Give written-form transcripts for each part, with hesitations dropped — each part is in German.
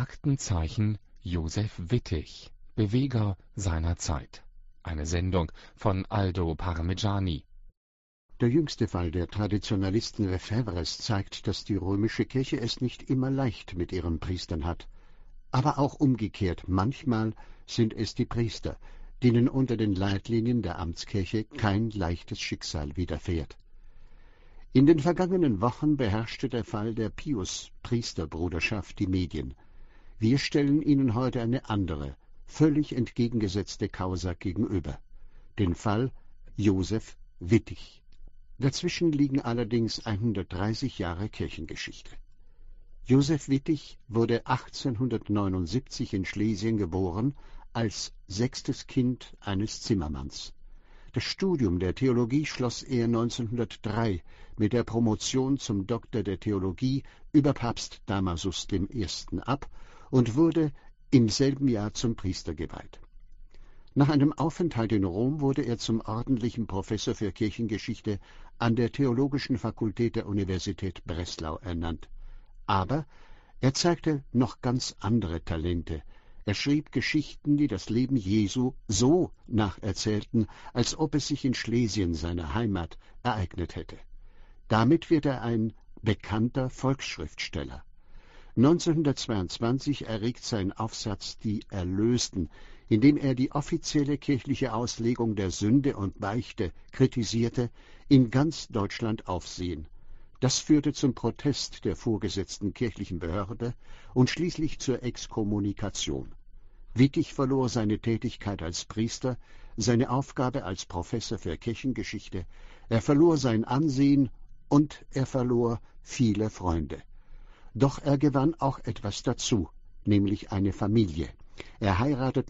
Aktenzeichen Josef Wittig, Beweger seiner Zeit. Eine Sendung von Aldo Parmigiani. Der jüngste Fall der Traditionalisten Lefebvres zeigt, dass die römische Kirche es nicht immer leicht mit ihren Priestern hat. Aber auch umgekehrt, manchmal sind es die Priester, denen unter den Leitlinien der Amtskirche kein leichtes Schicksal widerfährt. In den vergangenen Wochen beherrschte der Fall der Pius-Priesterbruderschaft die Medien. Wir stellen Ihnen heute eine andere, völlig entgegengesetzte Causa gegenüber. Den Fall Josef Wittig. Dazwischen liegen allerdings 130 Jahre Kirchengeschichte. Josef Wittig wurde 1879 in Schlesien geboren, als 6. Kind eines Zimmermanns. Das Studium der Theologie schloss er 1903 mit der Promotion zum Doktor der Theologie über Papst Damasus I. ab und wurde im selben Jahr zum Priester geweiht. Nach einem Aufenthalt in Rom wurde er zum ordentlichen Professor für Kirchengeschichte an der Theologischen Fakultät der Universität Breslau ernannt. Aber er zeigte noch ganz andere Talente. Er schrieb Geschichten, die das Leben Jesu so nacherzählten, als ob es sich in Schlesien, seiner Heimat, ereignet hätte. Damit wird er ein bekannter Volksschriftsteller. 1922 erregt sein Aufsatz »Die Erlösten«, in dem er die offizielle kirchliche Auslegung der Sünde und Beichte kritisierte, in ganz Deutschland Aufsehen. Das führte zum Protest der vorgesetzten kirchlichen Behörde und schließlich zur Exkommunikation. Wittig verlor seine Tätigkeit als Priester, seine Aufgabe als Professor für Kirchengeschichte, er verlor sein Ansehen und er verlor viele Freunde. Doch er gewann auch etwas dazu, nämlich eine Familie. Er heiratet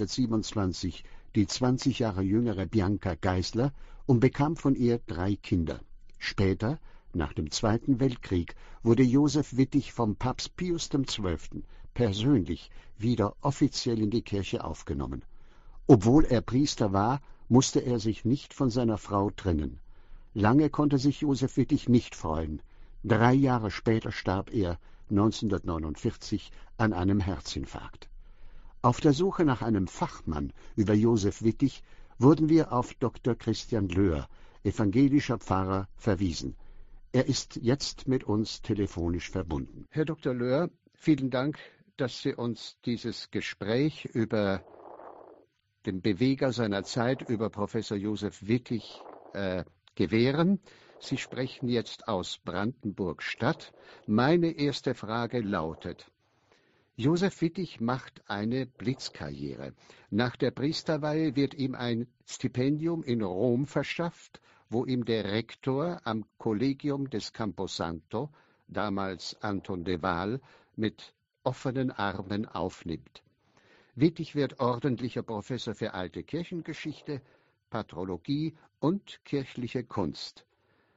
1927 die 20 Jahre jüngere Bianca Geisler und bekam von ihr 3 Kinder. Später, nach dem Zweiten Weltkrieg, wurde Josef Wittig vom Papst Pius XII. Persönlich wieder offiziell in die Kirche aufgenommen. Obwohl er Priester war, musste er sich nicht von seiner Frau trennen. Lange konnte sich Josef Wittig nicht freuen. 3 Jahre später starb er, 1949, an einem Herzinfarkt. Auf der Suche nach einem Fachmann über Josef Wittig wurden wir auf Dr. Christian Löhr, evangelischer Pfarrer, verwiesen. Er ist jetzt mit uns telefonisch verbunden. Herr Dr. Löhr, vielen Dank, dass Sie uns dieses Gespräch über den Beweger seiner Zeit, über Professor Josef Wittig, gewähren. Sie sprechen jetzt aus Brandenburg-Stadt. Meine erste Frage lautet: Josef Wittig macht eine Blitzkarriere. Nach der Priesterweihe wird ihm ein Stipendium in Rom verschafft, wo ihm der Rektor am Collegium des Camposanto, damals Anton de Waal, mit offenen Armen aufnimmt. Wittig wird ordentlicher Professor für alte Kirchengeschichte, Patrologie und kirchliche Kunst.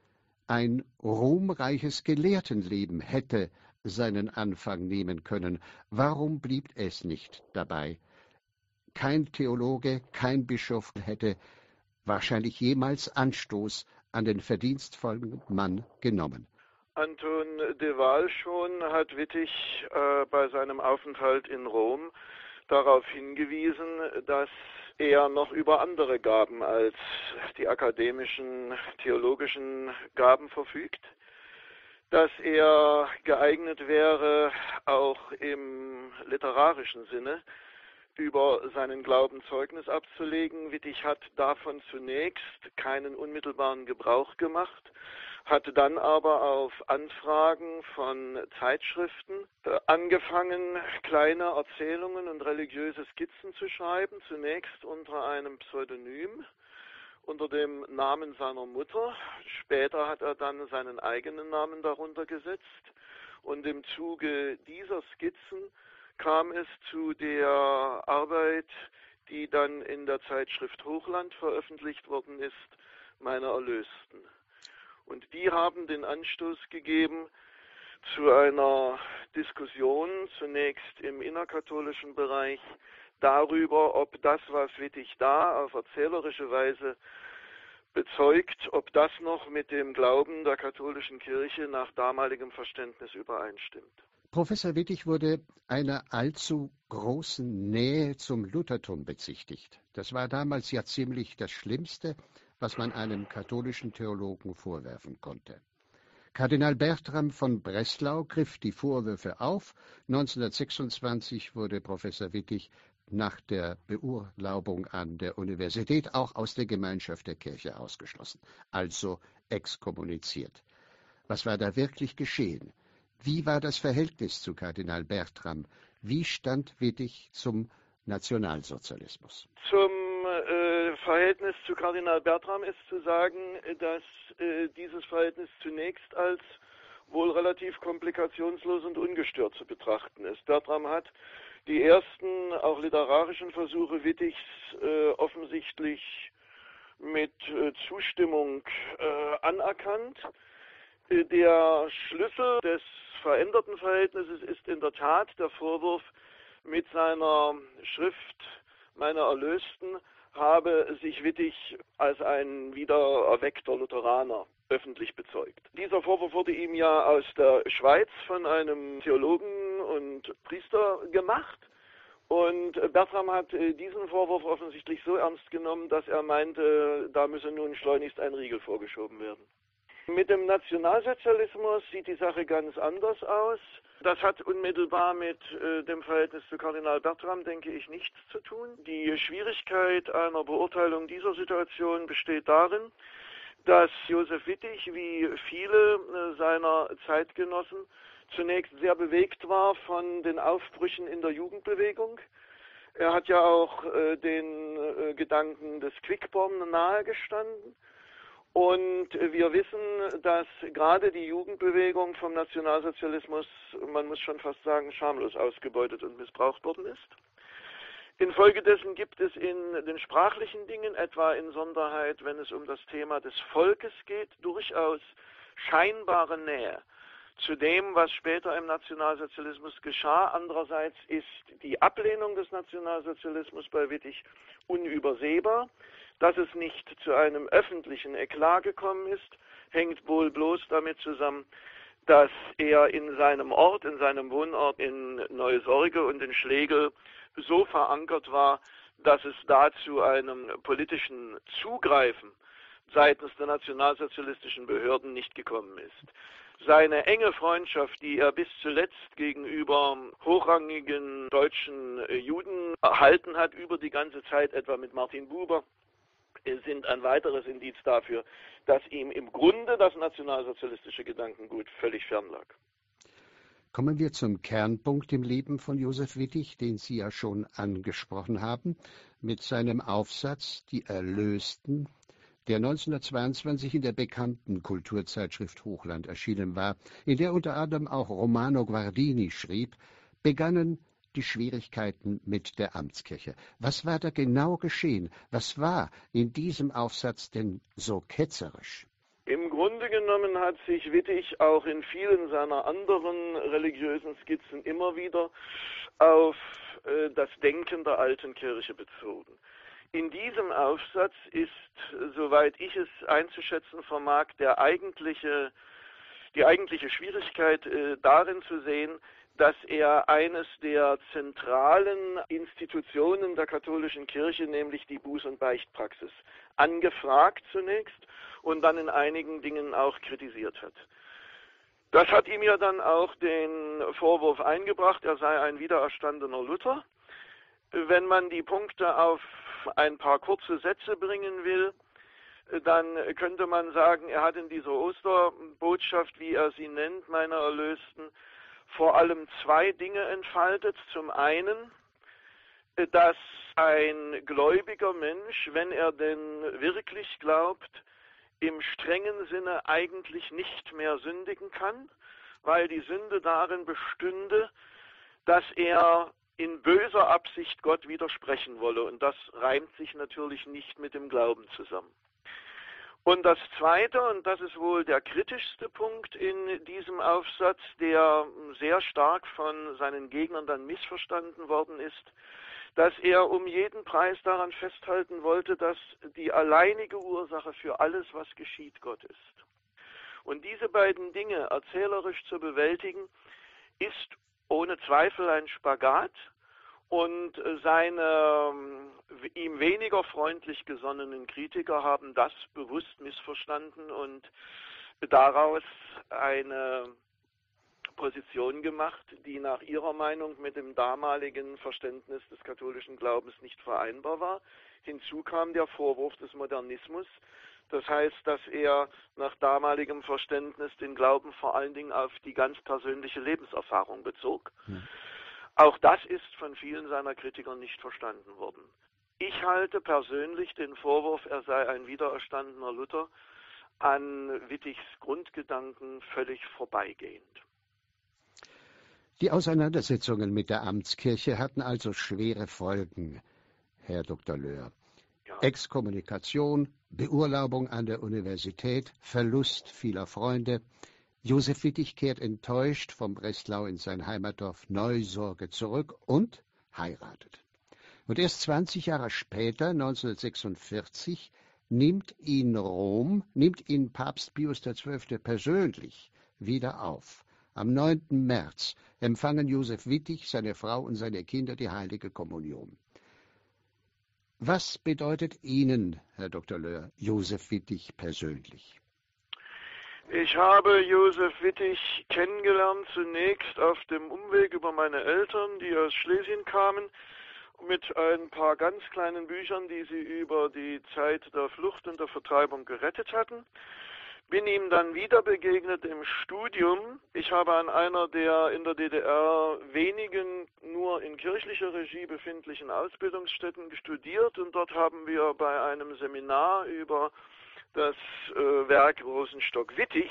Ein ruhmreiches Gelehrtenleben hätte seinen Anfang nehmen können. Warum blieb es nicht dabei? Kein Theologe, kein Bischof hätte wahrscheinlich jemals Anstoß an den verdienstvollen Mann genommen. Anton de Waal schon hat Wittig bei seinem Aufenthalt in Rom darauf hingewiesen, dass er noch über andere Gaben als die akademischen, theologischen Gaben verfügt, dass er geeignet wäre, auch im literarischen Sinne über seinen Glauben Zeugnis abzulegen. Wittig hat davon zunächst keinen unmittelbaren Gebrauch gemacht, hat dann aber auf Anfragen von Zeitschriften angefangen, kleine Erzählungen und religiöse Skizzen zu schreiben, zunächst unter einem Pseudonym, unter dem Namen seiner Mutter. Später hat er dann seinen eigenen Namen darunter gesetzt und im Zuge dieser Skizzen kam es zu der Arbeit, die dann in der Zeitschrift Hochland veröffentlicht worden ist, meine Erlösten. Und die haben den Anstoß gegeben zu einer Diskussion, zunächst im innerkatholischen Bereich, darüber, ob das, was Wittig da auf erzählerische Weise bezeugt, ob das noch mit dem Glauben der katholischen Kirche nach damaligem Verständnis übereinstimmt. Professor Wittig wurde einer allzu großen Nähe zum Luthertum bezichtigt. Das war damals ja ziemlich das Schlimmste, was man einem katholischen Theologen vorwerfen konnte. Kardinal Bertram von Breslau griff die Vorwürfe auf. 1926 wurde Professor Wittig nach der Beurlaubung an der Universität auch aus der Gemeinschaft der Kirche ausgeschlossen, also exkommuniziert. Was war da wirklich geschehen? Wie war das Verhältnis zu Kardinal Bertram? Wie stand Wittig zum Nationalsozialismus? Zum Verhältnis zu Kardinal Bertram ist zu sagen, dass dieses Verhältnis zunächst als wohl relativ komplikationslos und ungestört zu betrachten ist. Bertram hat die ersten, auch literarischen Versuche Wittigs offensichtlich mit Zustimmung anerkannt. Der Schlüssel des veränderten Verhältnisses ist in der Tat der Vorwurf, mit seiner Schrift Meine Erlösten habe sich Wittig als ein wiedererweckter Lutheraner öffentlich bezeugt. Dieser Vorwurf wurde ihm ja aus der Schweiz von einem Theologen und Priester gemacht. Und Bertram hat diesen Vorwurf offensichtlich so ernst genommen, dass er meinte, da müsse nun schleunigst ein Riegel vorgeschoben werden. Mit dem Nationalsozialismus sieht die Sache ganz anders aus. Das hat unmittelbar mit dem Verhältnis zu Kardinal Bertram, denke ich, nichts zu tun. Die Schwierigkeit einer Beurteilung dieser Situation besteht darin, dass Josef Wittig, wie viele seiner Zeitgenossen, zunächst sehr bewegt war von den Aufbrüchen in der Jugendbewegung. Er hat ja auch den Gedanken des Quickborn nahegestanden. Und wir wissen, dass gerade die Jugendbewegung vom Nationalsozialismus, man muss schon fast sagen, schamlos ausgebeutet und missbraucht worden ist. Infolgedessen gibt es in den sprachlichen Dingen, etwa in Sonderheit, wenn es um das Thema des Volkes geht, durchaus scheinbare Nähe zu dem, was später im Nationalsozialismus geschah. Andererseits ist die Ablehnung des Nationalsozialismus bei Wittig unübersehbar. Dass es nicht zu einem öffentlichen Eklat gekommen ist, hängt wohl bloß damit zusammen, dass er in seinem Ort, in seinem Wohnort in Neusorge und in Schlegel so verankert war, dass es da zu einem politischen Zugreifen seitens der nationalsozialistischen Behörden nicht gekommen ist. Seine enge Freundschaft, die er bis zuletzt gegenüber hochrangigen deutschen Juden erhalten hat, über die ganze Zeit, etwa mit Martin Buber, sind ein weiteres Indiz dafür, dass ihm im Grunde das nationalsozialistische Gedankengut völlig fern lag. Kommen wir zum Kernpunkt im Leben von Josef Wittig, den Sie ja schon angesprochen haben, mit seinem Aufsatz Die Erlösten, der 1922 in der bekannten Kulturzeitschrift Hochland erschienen war, in der unter anderem auch Romano Guardini schrieb, begannen die Schwierigkeiten mit der Amtskirche. Was war da genau geschehen? Was war in diesem Aufsatz denn so ketzerisch? Im Grunde genommen hat sich Wittig auch in vielen seiner anderen religiösen Skizzen immer wieder auf das Denken der alten Kirche bezogen. In diesem Aufsatz ist, soweit ich es einzuschätzen vermag, die eigentliche Schwierigkeit darin zu sehen, dass er eines der zentralen Institutionen der katholischen Kirche, nämlich die Buß- und Beichtpraxis, angefragt zunächst und dann in einigen Dingen auch kritisiert hat. Das hat ihm ja dann auch den Vorwurf eingebracht, er sei ein wiedererstandener Luther. Wenn man die Punkte auf ein paar kurze Sätze bringen will, dann könnte man sagen, er hat in dieser Osterbotschaft, wie er sie nennt, Meine Erlösten, vor allem zwei Dinge entfaltet. Zum einen, dass ein gläubiger Mensch, wenn er denn wirklich glaubt, im strengen Sinne eigentlich nicht mehr sündigen kann, weil die Sünde darin bestünde, dass er in böser Absicht Gott widersprechen wolle. Und das reimt sich natürlich nicht mit dem Glauben zusammen. Und das Zweite, und das ist wohl der kritischste Punkt in diesem Aufsatz, der sehr stark von seinen Gegnern dann missverstanden worden ist, dass er um jeden Preis daran festhalten wollte, dass die alleinige Ursache für alles, was geschieht, Gott ist. Und diese beiden Dinge erzählerisch zu bewältigen, ist ohne Zweifel ein Spagat. Und seine ihm weniger freundlich gesonnenen Kritiker haben das bewusst missverstanden und daraus eine Position gemacht, die nach ihrer Meinung mit dem damaligen Verständnis des katholischen Glaubens nicht vereinbar war. Hinzu kam der Vorwurf des Modernismus. Das heißt, dass er nach damaligem Verständnis den Glauben vor allen Dingen auf die ganz persönliche Lebenserfahrung bezog. Auch das ist von vielen seiner Kritiker nicht verstanden worden. Ich halte persönlich den Vorwurf, er sei ein wiedererstandener Luther, an Wittichs Grundgedanken völlig vorbeigehend. Die Auseinandersetzungen mit der Amtskirche hatten also schwere Folgen, Herr Dr. Löhr. Ja. Exkommunikation, Beurlaubung an der Universität, Verlust vieler Freunde. Josef Wittig kehrt enttäuscht vom Breslau in sein Heimatdorf Neusorge zurück und heiratet. Und erst 20 Jahre später, 1946, nimmt ihn Papst Pius XII. Persönlich wieder auf. Am 9. März empfangen Josef Wittig, seine Frau und seine Kinder die Heilige Kommunion. Was bedeutet Ihnen, Herr Dr. Löhr, Josef Wittig persönlich? Ich habe Josef Wittig kennengelernt zunächst auf dem Umweg über meine Eltern, die aus Schlesien kamen, mit ein paar ganz kleinen Büchern, die sie über die Zeit der Flucht und der Vertreibung gerettet hatten. Bin ihm dann wieder begegnet im Studium. Ich habe an einer der in der DDR wenigen nur in kirchlicher Regie befindlichen Ausbildungsstätten studiert und dort haben wir bei einem Seminar über das Werk Rosenstock-Hüssis,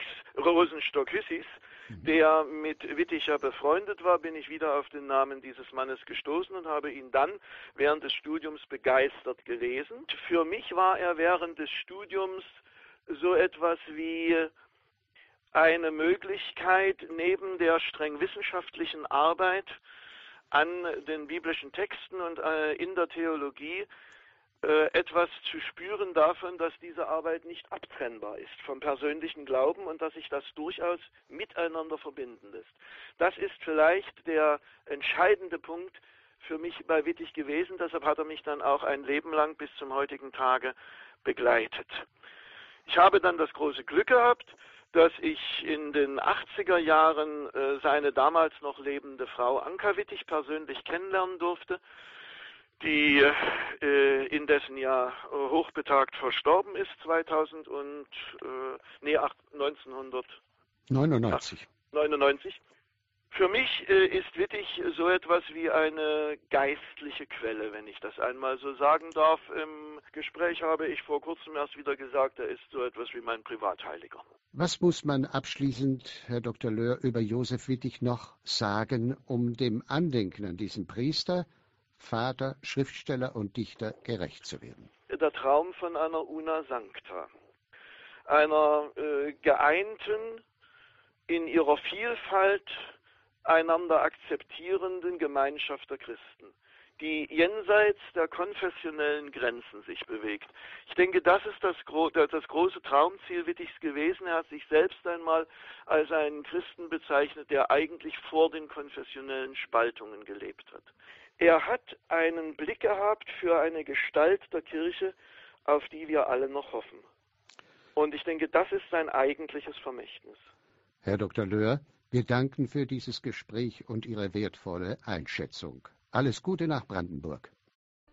der mit Wittig ja befreundet war, bin ich wieder auf den Namen dieses Mannes gestoßen und habe ihn dann während des Studiums begeistert gelesen. Für mich war er während des Studiums so etwas wie eine Möglichkeit, neben der streng wissenschaftlichen Arbeit an den biblischen Texten und in der Theologie etwas zu spüren davon, dass diese Arbeit nicht abtrennbar ist vom persönlichen Glauben und dass sich das durchaus miteinander verbinden lässt. Das ist vielleicht der entscheidende Punkt für mich bei Wittig gewesen, deshalb hat er mich dann auch ein Leben lang bis zum heutigen Tage begleitet. Ich habe dann das große Glück gehabt, dass ich in den 80er Jahren seine damals noch lebende Frau Anka Wittig persönlich kennenlernen durfte, die indessen ja hochbetagt verstorben ist, 1999. Für mich ist Wittig so etwas wie eine geistliche Quelle, wenn ich das einmal so sagen darf. Im Gespräch habe ich vor kurzem erst wieder gesagt, er ist so etwas wie mein Privatheiliger. Was muss man abschließend, Herr Dr. Löhr, über Josef Wittig noch sagen, um dem Andenken an diesen Priester, Vater, Schriftsteller und Dichter gerecht zu werden? Der Traum von einer Una Sancta, einer geeinten, in ihrer Vielfalt einander akzeptierenden Gemeinschaft der Christen, die jenseits der konfessionellen Grenzen sich bewegt. Ich denke, das ist das große Traumziel Wittigs gewesen. Er hat sich selbst einmal als einen Christen bezeichnet, der eigentlich vor den konfessionellen Spaltungen gelebt hat. Er hat einen Blick gehabt für eine Gestalt der Kirche, auf die wir alle noch hoffen. Und ich denke, das ist sein eigentliches Vermächtnis. Herr Dr. Löhr, wir danken für dieses Gespräch und Ihre wertvolle Einschätzung. Alles Gute nach Brandenburg.